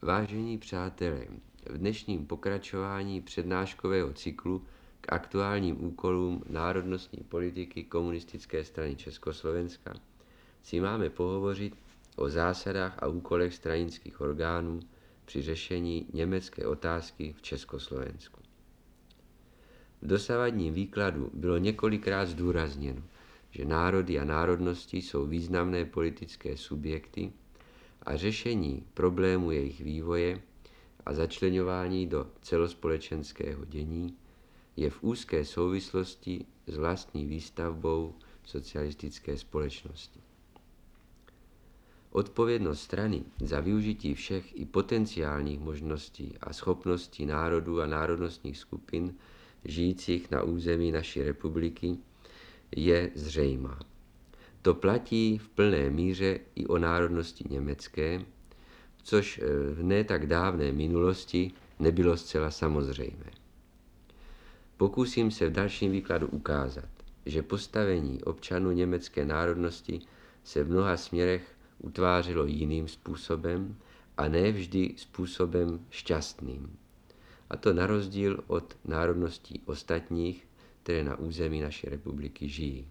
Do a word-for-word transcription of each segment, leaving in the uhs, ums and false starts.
Vážení přátelé, v dnešním pokračování přednáškového cyklu k aktuálním úkolům národnostní politiky Komunistické strany Československa si máme pohovořit o zásadách a úkolech stranických orgánů při řešení německé otázky v Československu. V dosavadním výkladu bylo několikrát zdůrazněno, že národy a národnosti jsou významné politické subjekty a řešení problému jejich vývoje a začleňování do celospolečenského dění je v úzké souvislosti s vlastní výstavbou socialistické společnosti. Odpovědnost strany za využití všech i potenciálních možností a schopností národů a národnostních skupin žijících na území naší republiky je zřejmá. To platí v plné míře i o národnosti německé, což v ne tak dávné minulosti nebylo zcela samozřejmé. Pokusím se v dalším výkladu ukázat, že postavení občanů německé národnosti se v mnoha směrech utvářelo jiným způsobem a ne vždy způsobem šťastným. A to na rozdíl od národností ostatních, které na území naší republiky žijí.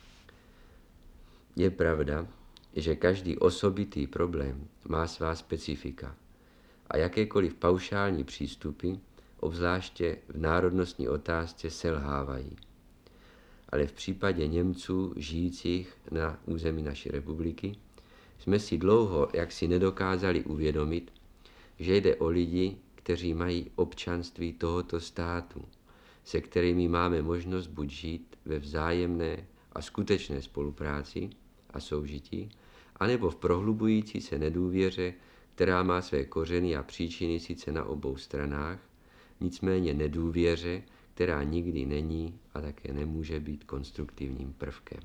Je pravda, že každý osobitý problém má svá specifika a jakékoliv paušální přístupy, obzvláště v národnostní otázce, selhávají. Ale v případě Němců žijících na území naší republiky jsme si dlouho jaksi nedokázali uvědomit, že jde o lidi, kteří mají občanství tohoto státu, se kterými máme možnost buď žít ve vzájemné a skutečné spolupráci a soužití, anebo v prohlubující se nedůvěře, která má své kořeny a příčiny sice na obou stranách, nicméně nedůvěře, která nikdy není a také nemůže být konstruktivním prvkem.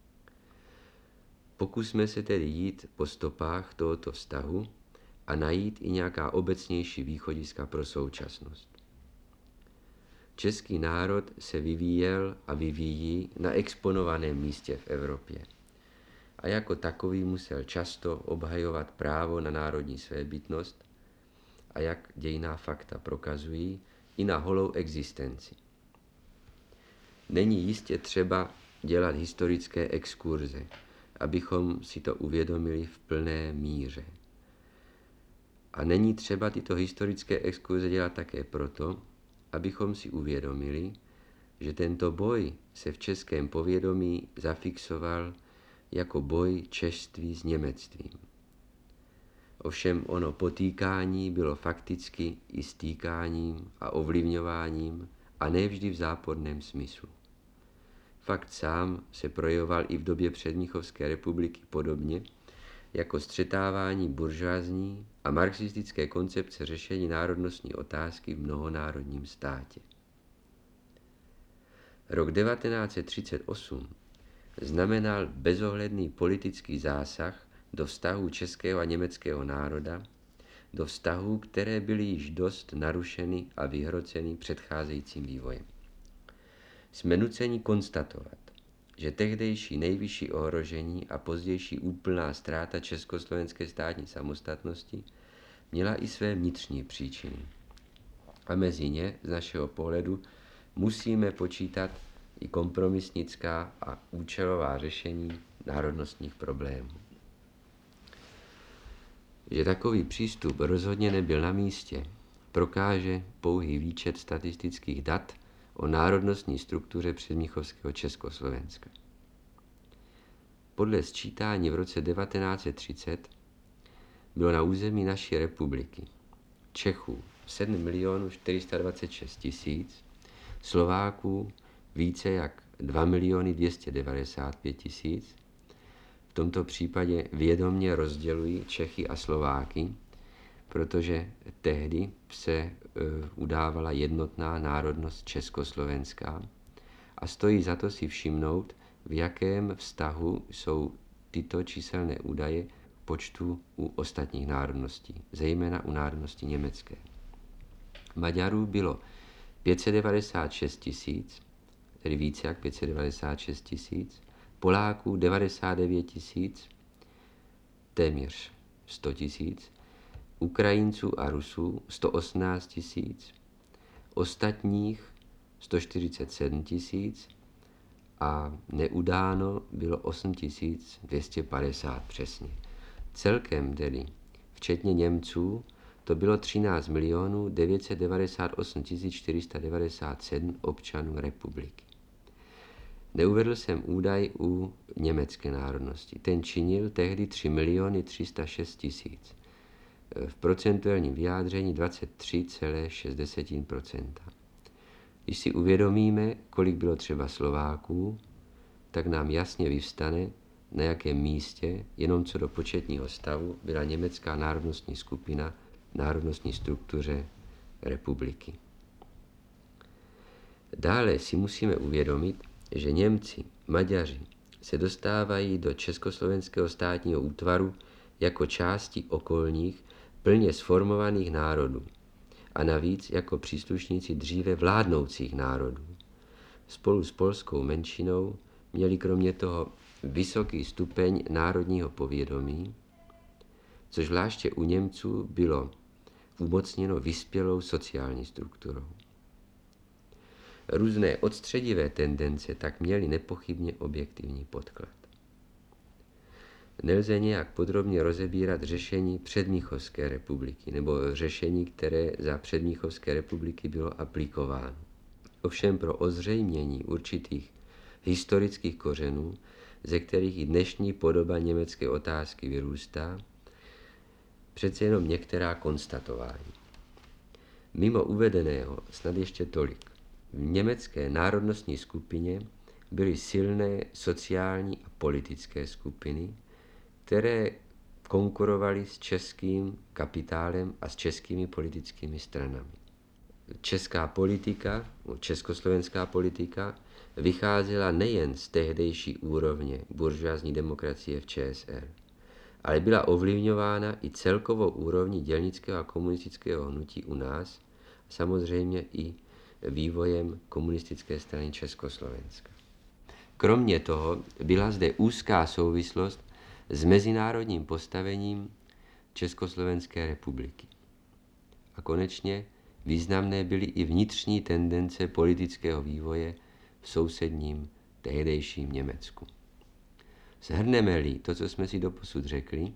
Pokusme se tedy jít po stopách tohoto vztahu a najít i nějaká obecnější východiska pro současnost. Český národ se vyvíjel a vyvíjí na exponovaném místě v Evropě a jako takový musel často obhajovat právo na národní svébytnost a, jak dějinná fakta prokazují, i na holou existenci. Není jistě třeba dělat historické exkurze, abychom si to uvědomili v plné míře. A není třeba tyto historické exkurze dělat také proto, abychom si uvědomili, že tento boj se v českém povědomí zafixoval jako boj češství s němectvím. Ovšem ono potýkání bylo fakticky i stýkáním a ovlivňováním a ne vždy v záporném smyslu. Fakt sám se projevoval i v době předmnichovské republiky podobně, jako střetávání buržoazní a marxistické koncepce řešení národnostní otázky v mnohonárodním státě. Rok devatenáct set třicet osm znamenal bezohledný politický zásah do vztahů českého a německého národa, do vztahů, které byly již dost narušeny a vyhroceny předcházejícím vývojem. Jsme nuceni konstatovat, že tehdejší nejvyšší ohrožení a pozdější úplná ztráta československé státní samostatnosti měla i své vnitřní příčiny. A mezi ně, z našeho pohledu, musíme počítat i kompromisnická a účelová řešení národnostních problémů. Že takový přístup rozhodně nebyl na místě, prokáže pouhý výčet statistických dat o národnostní struktuře předmnichovského Československa. Podle sčítání v roce devatenáct set třicet bylo na území naší republiky Čechů sedm milionů čtyři sta dvacet šest tisíc, Slováků více jak dva miliony dvě stě devadesát pět tisíc. V tomto případě vědomě rozdělují Čechy a Slováky, protože tehdy se uh, udávala jednotná národnost československá a stojí za to si všimnout, v jakém vztahu jsou tyto číselné údaje počtu u ostatních národností, zejména u národnosti německé. Maďarů bylo pět set devadesát šest tisíc, tedy více jak pět set devadesát šest tisíc, Poláků devadesát devět tisíc, téměř sto tisíc, Ukrajinců a Rusů sto osmnáct tisíc, ostatních sto čtyřicet sedm tisíc a neudáno bylo osm tisíc dvě stě padesát přesně. Celkem tedy, včetně Němců, to bylo třináct milionů devět set devadesát osm tisíc čtyři sta devadesát sedm občanů republiky. Neuvedl jsem údaj u německé národnosti. Ten činil tehdy tři miliony tři sta šest tisíc. V procentuálním vyjádření dvacet tři celá šest procenta. Když si uvědomíme, kolik bylo třeba Slováků, tak nám jasně vyvstane, na jakém místě, jenom co do početního stavu, byla německá národnostní skupina v národnostní struktuře republiky. Dále si musíme uvědomit, že Němci, Maďaři se dostávají do Československého státního útvaru jako části okolních, plně sformovaných národů a navíc jako příslušníci dříve vládnoucích národů. Spolu s polskou menšinou měli kromě toho vysoký stupeň národního povědomí, což zvláště u Němců bylo umocněno vyspělou sociální strukturou. Různé odstředivé tendence tak měly nepochybně objektivní podklad. Nelze nějak podrobně rozebírat řešení předmnichovské republiky nebo řešení, které za předmnichovské republiky bylo aplikováno. Ovšem pro ozřejmění určitých historických kořenů, ze kterých i dnešní podoba německé otázky vyrůstá, přece jenom některá konstatování. Mimo uvedeného snad ještě tolik. V německé národnostní skupině byly silné sociální a politické skupiny, které konkurovaly s českým kapitálem a s českými politickými stranami. Česká politika, československá politika, vycházela nejen z tehdejší úrovně buržoazní demokracie v ČSR, ale byla ovlivňována i celkovou úrovní dělnického a komunistického hnutí u nás, samozřejmě i vývojem komunistické strany Československa. Kromě toho byla zde úzká souvislost s mezinárodním postavením Československé republiky. A konečně významné byly i vnitřní tendence politického vývoje v sousedním tehdejším Německu. Shrneme-li to, co jsme si doposud řekli,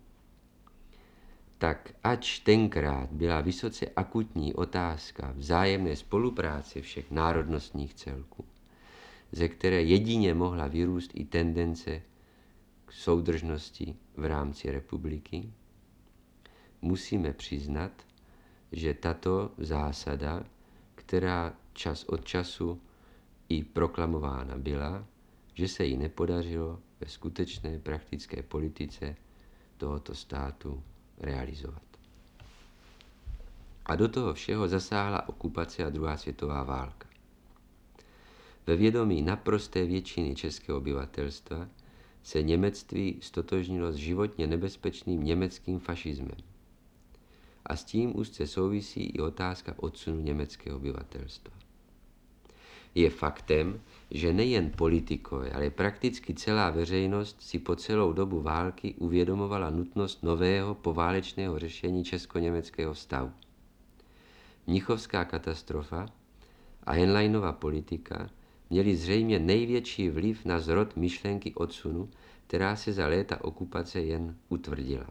tak ač tenkrát byla vysoce akutní otázka vzájemné spolupráce všech národnostních celků, ze které jedině mohla vyrůst i tendence k soudržnosti v rámci republiky, musíme přiznat, že tato zásada, která čas od času i proklamována byla, že se jí nepodařilo ve skutečné praktické politice tohoto státu realizovat. A do toho všeho zasáhla okupace a druhá světová válka. Ve vědomí naprosté většiny českého obyvatelstva se němectví stotožnilo s životně nebezpečným německým fašismem. A s tím úzce souvisí i otázka odsunu německého obyvatelstva. Je faktem, že nejen politikové, ale prakticky celá veřejnost si po celou dobu války uvědomovala nutnost nového poválečného řešení česko-německého vztahu. Mnichovská katastrofa a Henleinova politika měly zřejmě největší vliv na zrod myšlenky odsunu, která se za léta okupace jen utvrdila.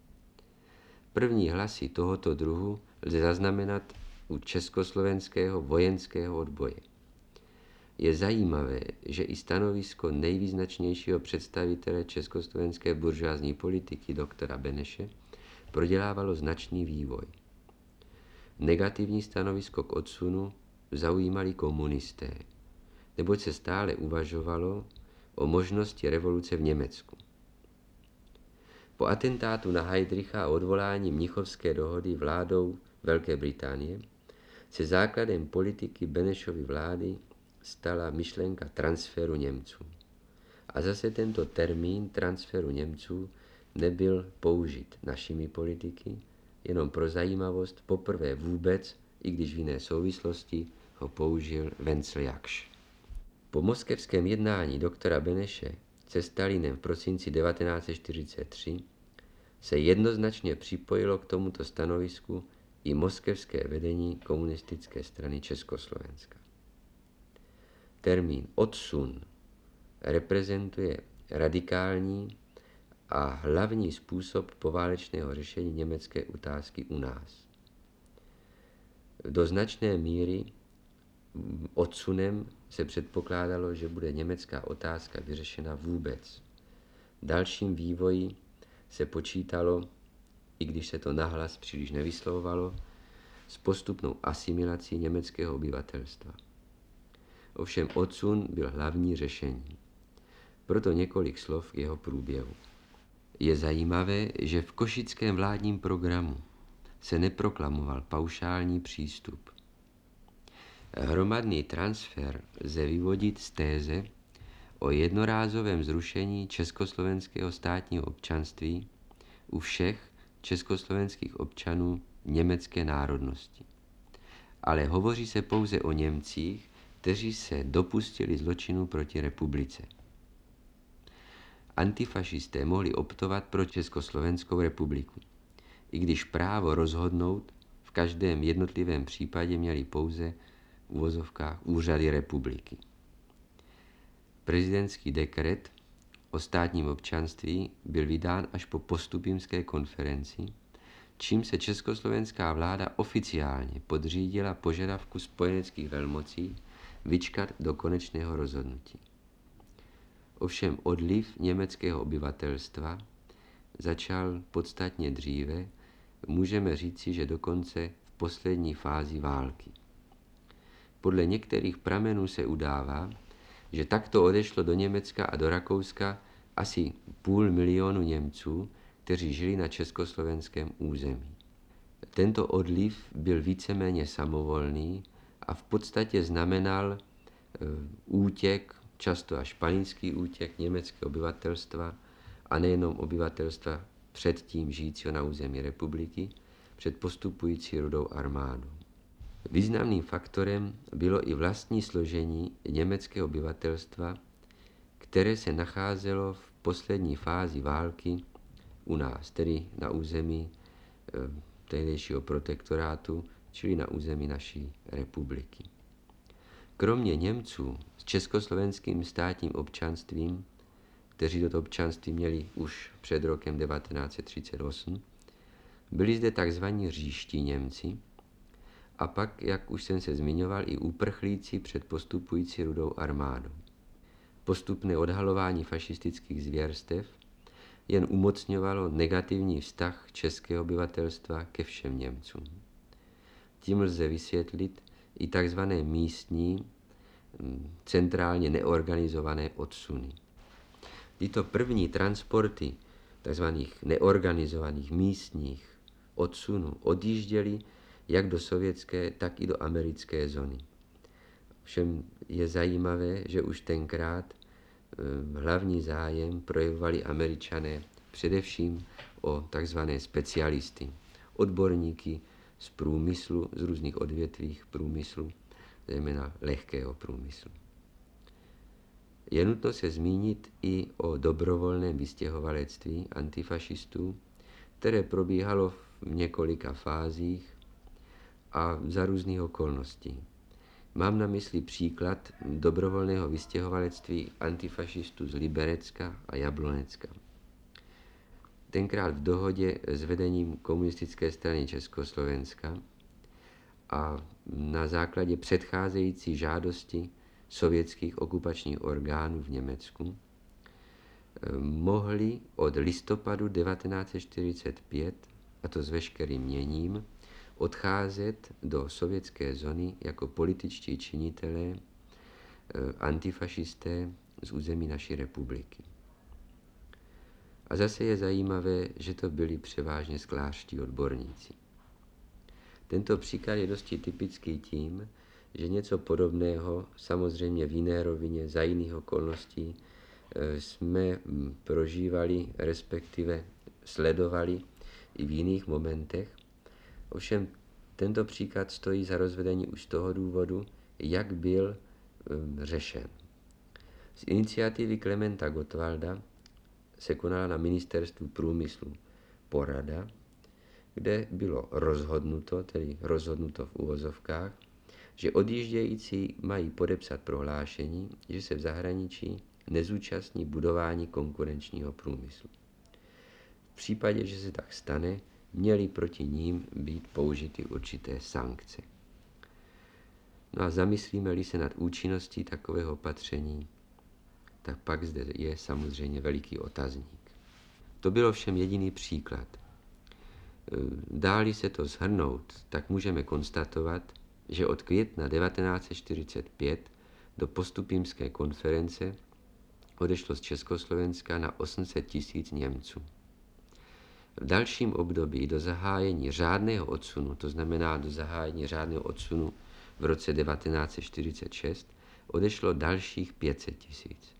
První hlasy tohoto druhu lze zaznamenat u československého vojenského odboje. Je zajímavé, že i stanovisko nejvýznačnějšího představitele československé buržoazní politiky doktora Beneše prodělávalo značný vývoj. Negativní stanovisko k odsunu zaujímali komunisté, neboť se stále uvažovalo o možnosti revoluce v Německu. Po atentátu na Heydricha a odvolání Mnichovské dohody vládou Velké Británie se základem politiky Benešovy vlády stala myšlenka transferu Němců. A zase tento termín transferu Němců nebyl použit našimi politiky, jenom pro zajímavost poprvé vůbec, i když v jiné souvislosti, ho použil Wenzel Jaksch. Po moskevském jednání doktora Beneše se Stalinem v prosinci devatenáct set čtyřicet tři se jednoznačně připojilo k tomuto stanovisku i moskevské vedení komunistické strany Československa. Termín odsun reprezentuje radikální a hlavní způsob poválečného řešení německé otázky u nás. Do značné míry odsunem se předpokládalo, že bude německá otázka vyřešena vůbec. V dalším vývoji se počítalo, i když se to nahlas příliš nevyslovovalo, s postupnou asimilací německého obyvatelstva. Ovšem odsun byl hlavní řešení. Proto několik slov k jeho průběhu. Je zajímavé, že v košickém vládním programu se neproklamoval paušální přístup. Hromadný transfer lze vyvodit z téze o jednorázovém zrušení československého státního občanství u všech československých občanů německé národnosti. Ale hovoří se pouze o Němcích, kteří se dopustili zločinu proti republice. Antifašisté mohli optovat pro Československou republiku, i když právo rozhodnout v každém jednotlivém případě měli pouze v uvozovkách úřady republiky. Prezidentský dekret o státním občanství byl vydán až po postupimské konferenci, čím se československá vláda oficiálně podřídila požadavku spojeneckých velmocí vyčkat do konečného rozhodnutí. Ovšem odliv německého obyvatelstva začal podstatně dříve, můžeme říci, že dokonce v poslední fázi války. Podle některých pramenů se udává, že takto odešlo do Německa a do Rakouska asi půl milionu Němců, kteří žili na československém území. Tento odliv byl víceméně samovolný a v podstatě znamenal e, útěk, často až panický útěk německého obyvatelstva a nejenom obyvatelstva předtím žijícího na území republiky před postupující Rudou armádou. Významným faktorem bylo i vlastní složení německého obyvatelstva, které se nacházelo v poslední fázi války u nás, tedy na území e, tehdejšího protektorátu, čili na území naší republiky. Kromě Němců s československým státním občanstvím, kteří toto občanství měli už před rokem devatenáct set třicet osm, byli zde takzvaní říští Němci a pak, jak už jsem se zmiňoval, i uprchlíci před postupující Rudou armádou. Postupné odhalování fašistických zvěrstev jen umocňovalo negativní vztah českého obyvatelstva ke všem Němcům. Tím lze vysvětlit i tzv. Místní, centrálně neorganizované odsuny. Tyto první transporty tzv. Neorganizovaných místních odsunů odjížděly jak do sovětské, tak i do americké zóny. Všem je zajímavé, že už tenkrát hlavní zájem projevovali Američané především o tzv. Specialisty, odborníky z průmyslu, z různých odvětvích průmyslu, zejména lehkého průmyslu. Je nutno se zmínit i o dobrovolném vystěhovalectví antifašistů, které probíhalo v několika fázích a za různých okolností. Mám na mysli příklad dobrovolného vystěhovalectví antifašistů z Liberecka a Jablonecka. Tenkrát v dohodě s vedením komunistické strany Československa a na základě předcházející žádosti sovětských okupačních orgánů v Německu mohli od listopadu devatenáct set čtyřicet pět, a to s veškerým měním, odcházet do sovětské zóny jako političtí činitelé, antifašisté z území naší republiky. A zase je zajímavé, že to byli převážně sklářští odborníci. Tento příklad je dosti typický tím, že něco podobného, samozřejmě v jiné rovině, za jiných okolností, jsme prožívali, respektive sledovali i v jiných momentech. Ovšem tento příklad stojí za rozvedení už z toho důvodu, jak byl um, řešen. Z iniciativy Klementa Gottwalda se konala na ministerstvu průmyslu porada, kde bylo rozhodnuto, tedy rozhodnuto v uvozovkách, že odjíždějící mají podepsat prohlášení, že se v zahraničí nezúčastní budování konkurenčního průmyslu. V případě, že se tak stane, měly proti ním být použity určité sankce. No a zamyslíme-li se nad účinností takového opatření, tak pak zde je samozřejmě veliký otazník. To byl ovšem jediný příklad. Dá-li se to shrnout, tak můžeme konstatovat, že od května devatenáct set čtyřicet pět do Postupimské konference odešlo z Československa na osm set tisíc Němců. V dalším období do zahájení řádného odsunu, to znamená do zahájení řádného odsunu v roce devatenáct set čtyřicet šest, odešlo dalších pět set tisíc.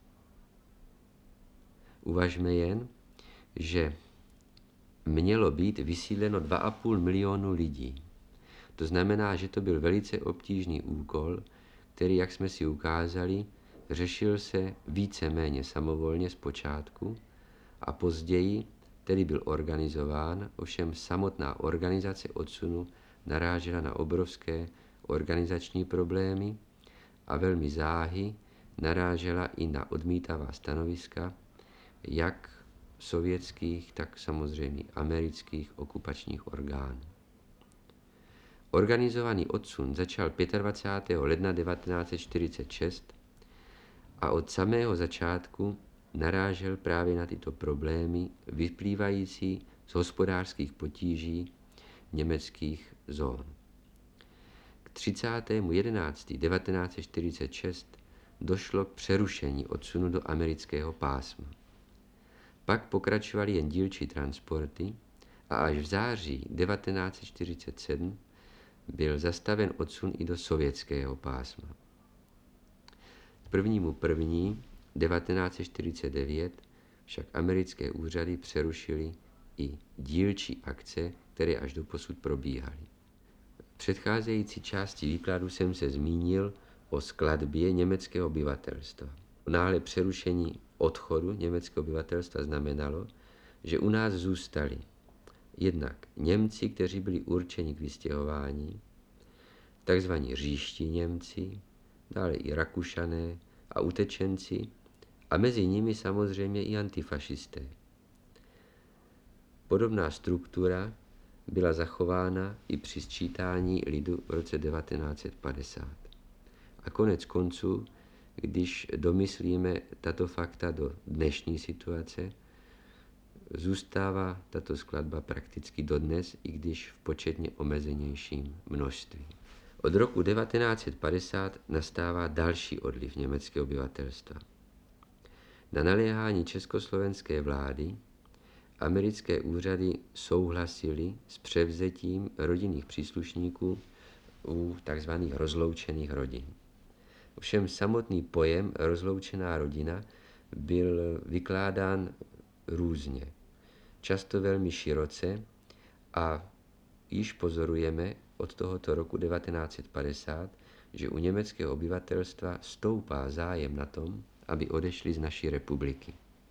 Uvažme jen, že mělo být vysídleno dva a půl milionu lidí. To znamená, že to byl velice obtížný úkol, který, jak jsme si ukázali, řešil se víceméně samovolně zpočátku a později tedy byl organizován, ovšem samotná organizace odsunu narážela na obrovské organizační problémy a velmi záhy narážela i na odmítavá stanoviska, jak sovětských, tak samozřejmě amerických okupačních orgánů. Organizovaný odsun začal dvacátého pátého ledna devatenáct set čtyřicet šest a od samého začátku narážel právě na tyto problémy vyplývající z hospodářských potíží německých zón. K třicátého jedenáctého devatenáct set čtyřicet šest došlo k přerušení odsunu do amerického pásma. Pak pokračovaly jen dílčí transporty a až v září devatenáct set čtyřicet sedm byl zastaven odsun i do sovětského pásma. K prvnímu první devatenáct set čtyřicet devět však americké úřady přerušily i dílčí akce, které až doposud probíhaly. V předcházející části výkladu jsem se zmínil o skladbě německého obyvatelstva. Náhle přerušení odchodu německého obyvatelstva znamenalo, že u nás zůstali jednak Němci, kteří byli určeni k vystěhování, takzvaní říští Němci, dále i Rakušané a utečenci a mezi nimi samozřejmě i antifašisté. Podobná struktura byla zachována i při sčítání lidu v roce devatenáct set padesát. A konec konců, když domyslíme tato fakta do dnešní situace, zůstává tato skladba prakticky dodnes, i když v početně omezenějším množství. Od roku devatenáct set padesát nastává další odliv německého obyvatelstva. Na naléhání československé vlády americké úřady souhlasily s převzetím rodinných příslušníků u tzv. Rozloučených rodin. Ovšem samotný pojem rozloučená rodina byl vykládán různě, často velmi široce a již pozorujeme od tohoto roku devatenáct set padesát, že u německého obyvatelstva stoupá zájem na tom, aby odešli z naší republiky.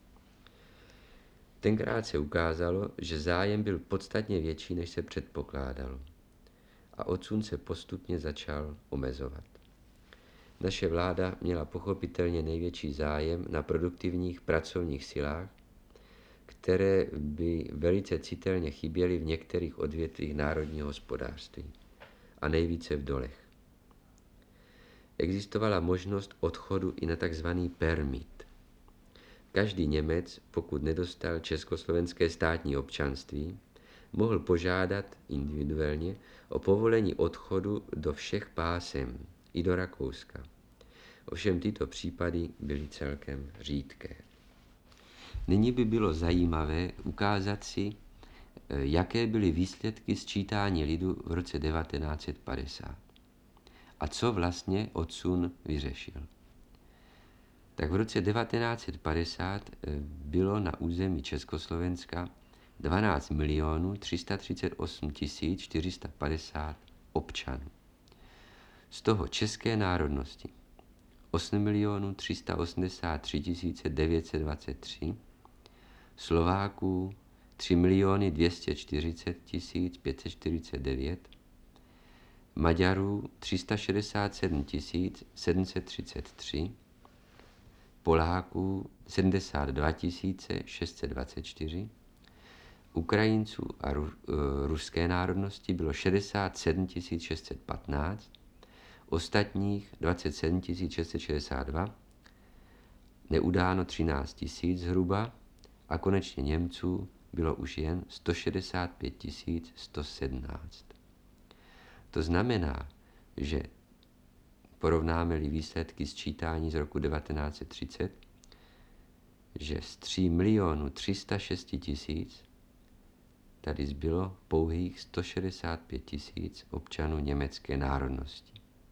Tenkrát se ukázalo, že zájem byl podstatně větší, než se předpokládalo a odsun se postupně začal omezovat. Naše vláda měla pochopitelně největší zájem na produktivních pracovních silách, které by velice citelně chyběly v některých odvětvích národního hospodářství a nejvíce v dolech. Existovala možnost odchodu i na tzv. Permit. Každý Němec, pokud nedostal československé státní občanství, mohl požádat individuálně o povolení odchodu do všech pásem, i do Rakouska. Ovšem tyto případy byly celkem řídké. Nyní by bylo zajímavé ukázat si, jaké byly výsledky sčítání lidu v roce devatenáct set padesát a co vlastně odsun vyřešil. Tak v roce devatenáct set padesát bylo na území Československa dvanáct milionů tři sta třicet osm tisíc čtyři sta padesát občanů. Z toho české národnosti osm milionů tři sta osmdesát tři tisíc devět set dvacet tři, Slováků tři miliony dvě stě čtyřicet tisíc pět set čtyřicet devět, Maďarů tři sta šedesát sedm tisíc sedm set třicet tři, Poláků sedmdesát dva tisíc šest set dvacet čtyři, Ukrajinců a ru, e, ruské národnosti bylo šedesát sedm tisíc šest set patnáct, ostatních dvacet sedm tisíc šest set šedesát dva, neudáno třináct tisíc zhruba a konečně Němců bylo už jen sto šedesát pět tisíc sto sedmnáct. To znamená, že porovnáme-li výsledky sčítání z roku devatenáct set třicet, že z tří milionů tři sta šest tisíc tady zbylo pouhých sto šedesát pět tisíc občanů německé národnosti.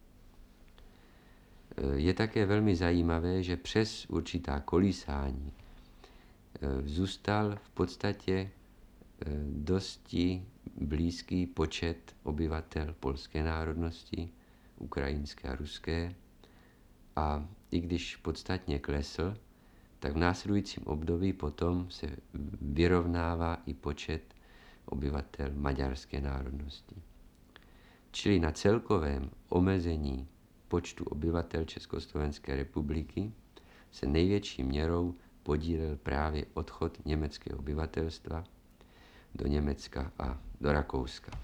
Je také velmi zajímavé, že přes určitá kolísání zůstal v podstatě dosti blízký počet obyvatel polské národnosti, ukrajinské a ruské, a i když podstatně klesl, tak v následujícím období potom se vyrovnává i počet obyvatel maďarské národnosti. Čili na celkovém omezení počtu obyvatel Československé republiky se největší měrou podílel právě odchod německého obyvatelstva do Německa a do Rakouska.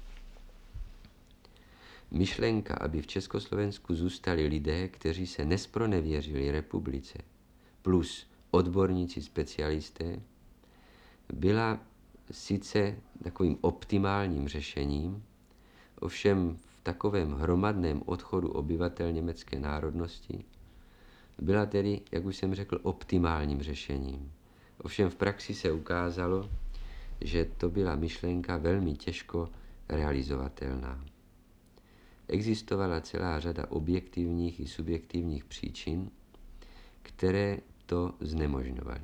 Myšlenka, aby v Československu zůstali lidé, kteří se nespronevěřili republice, plus odborníci, specialisté, byla sice takovým optimálním řešením, ovšem v takovém hromadném odchodu obyvatel německé národnosti byla tedy, jak už jsem řekl, optimálním řešením. Ovšem v praxi se ukázalo, že to byla myšlenka velmi těžko realizovatelná. Existovala celá řada objektivních i subjektivních příčin, které to znemožňovaly.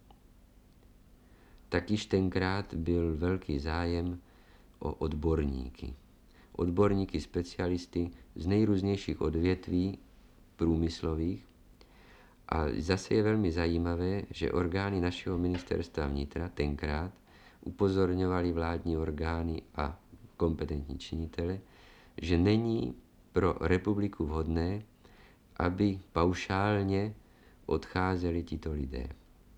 Tak již tenkrát byl velký zájem o odborníky. Odborníky, specialisty z nejrůznějších odvětví průmyslových. A zase je velmi zajímavé, že orgány našeho ministerstva vnitra tenkrát upozorňovali vládní orgány a kompetentní činitele, že není pro republiku vhodné, aby paušálně odcházeli tito lidé.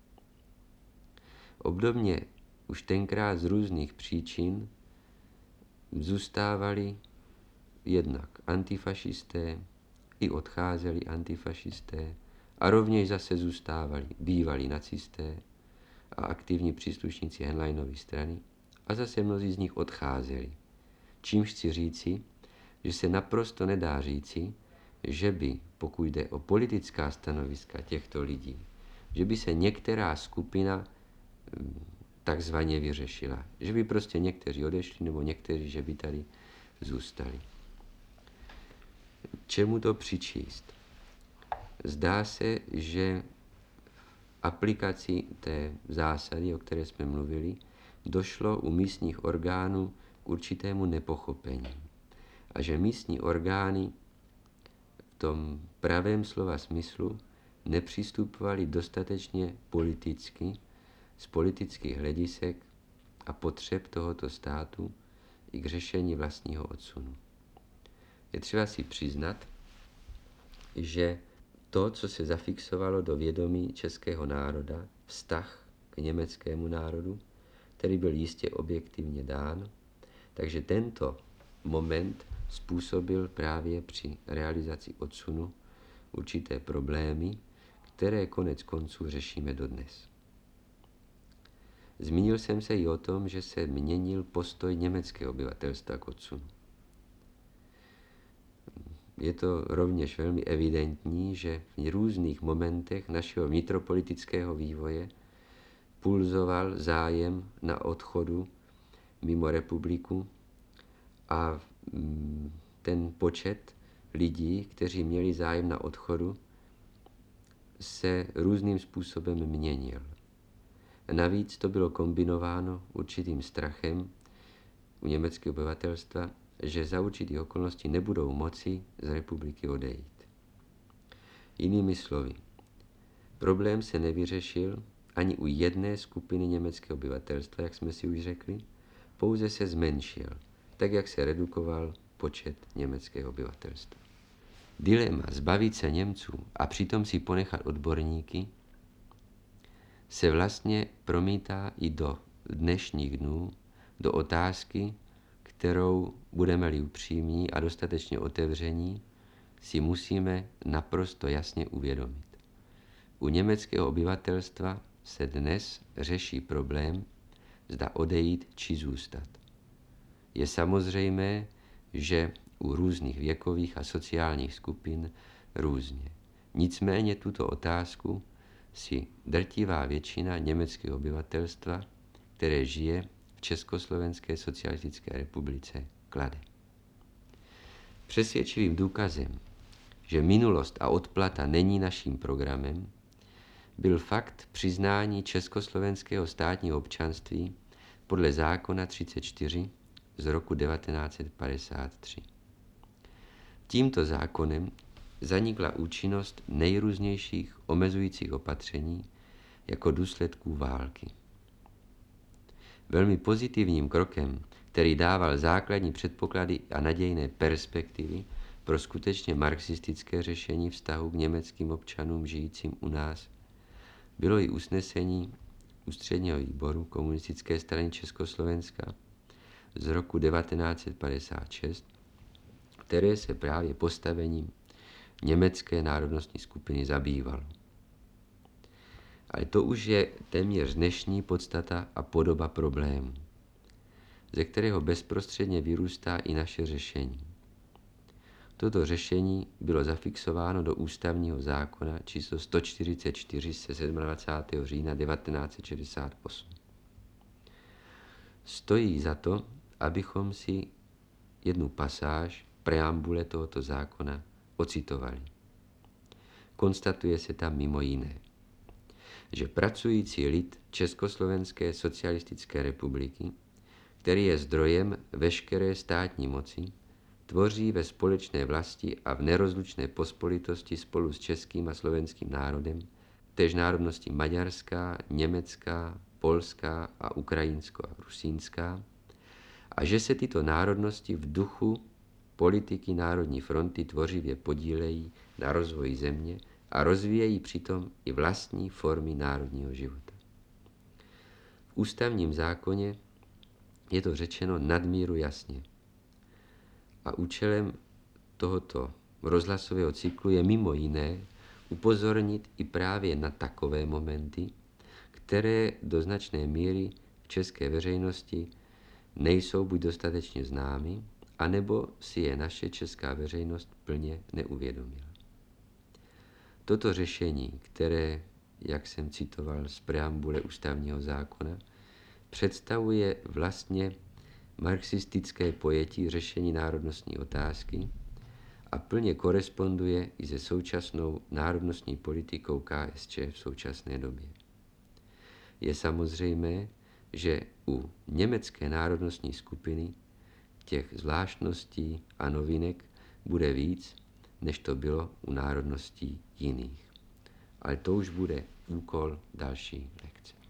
Obdobně už tenkrát z různých příčin zůstávali jednak antifašisté, i odcházeli antifašisté, a rovněž zase zůstávali bývalí nacisté a aktivní příslušníci Henleinovy strany, a zase mnozí z nich odcházeli. Čímž chci říci, že se naprosto nedá říci, že by, pokud jde o politická stanoviska těchto lidí, že by se některá skupina takzvaně vyřešila. Že by prostě někteří odešli, nebo někteří, že by tady zůstali. Čemu to přičíst? Zdá se, že v aplikaci té zásady, o které jsme mluvili, došlo u místních orgánů k určitému nepochopení. A že místní orgány v tom pravém slova smyslu nepřistupovali dostatečně politicky, z politických hledisek a potřeb tohoto státu i k řešení vlastního odsunu. Je třeba si přiznat, že to, co se zafixovalo do vědomí českého národa, vztah k německému národu, který byl jistě objektivně dán, takže tento moment způsobil právě při realizaci odsunu určité problémy, které konec konců řešíme dodnes. Zmínil jsem se i o tom, že se měnil postoj německého obyvatelstva k odsunu. Je to rovněž velmi evidentní, že v různých momentech našeho vnitropolitického vývoje pulzoval zájem na odchodu mimo republiku a ten počet lidí, kteří měli zájem na odchodu, se různým způsobem měnil. Navíc to bylo kombinováno určitým strachem u německého obyvatelstva, že za určitých okolností nebudou moci z republiky odejít. Jinými slovy, problém se nevyřešil ani u jedné skupiny německého obyvatelstva, jak jsme si už řekli, pouze se zmenšil, tak jak se redukoval počet německého obyvatelstva. Dilema zbavit se Němců a přitom si ponechat odborníky se vlastně promítá i do dnešních dnů, do otázky, kterou, budeme-li upřímní a dostatečně otevření, si musíme naprosto jasně uvědomit. U německého obyvatelstva se dnes řeší problém, zda odejít či zůstat. Je samozřejmé, že u různých věkových a sociálních skupin různě. Nicméně tuto otázku si drtivá většina německého obyvatelstva, které žije v Československé socialistické republice, klade. Přesvědčivým důkazem, že minulost a odplata není naším programem, byl fakt přiznání československého státního občanství podle zákona třicet čtyři z roku devatenáct set padesát tři. Tímto zákonem zanikla účinnost nejrůznějších omezujících opatření jako důsledků války. Velmi pozitivním krokem, který dával základní předpoklady a nadějné perspektivy pro skutečně marxistické řešení vztahu k německým občanům žijícím u nás, bylo i usnesení Ústředního výboru Komunistické strany Československa z roku devatenáct set padesát šest, které se právě postavením německé národnostní skupiny zabývalo. Ale to už je téměř dnešní podstata a podoba problému, ze kterého bezprostředně vyrůstá i naše řešení. Toto řešení bylo zafixováno do ústavního zákona číslo sto čtyřicet čtyři ze dvacátého sedmého října devatenáct set šedesát osm. Stojí za to, abychom si jednu pasáž preambule tohoto zákona ocitovali. Konstatuje se tam mimo jiné, že pracující lid Československé socialistické republiky, který je zdrojem veškeré státní moci, tvoří ve společné vlasti a v nerozlučné pospolitosti spolu s českým a slovenským národem, též národnosti maďarská, německá, polská a ukrajinsko-rusínská, a že se tyto národnosti v duchu politiky Národní fronty tvořivě podílejí na rozvoji země a rozvíjejí přitom i vlastní formy národního života. V ústavním zákoně je to řečeno nadmíru jasně. A účelem tohoto rozhlasového cyklu je mimo jiné upozornit i právě na takové momenty, které do značné míry v české veřejnosti nejsou buď dostatečně známy, anebo si je naše česká veřejnost plně neuvědomila. Toto řešení, které, jak jsem citoval z preambule ústavního zákona, představuje vlastně marxistické pojetí řešení národnostní otázky a plně koresponduje i se současnou národnostní politikou K S Č v současné době. Je samozřejmé, že u německé národnostní skupiny těch zvláštností a novinek bude víc, než to bylo u národností jiných. Ale to už bude úkol další lekce.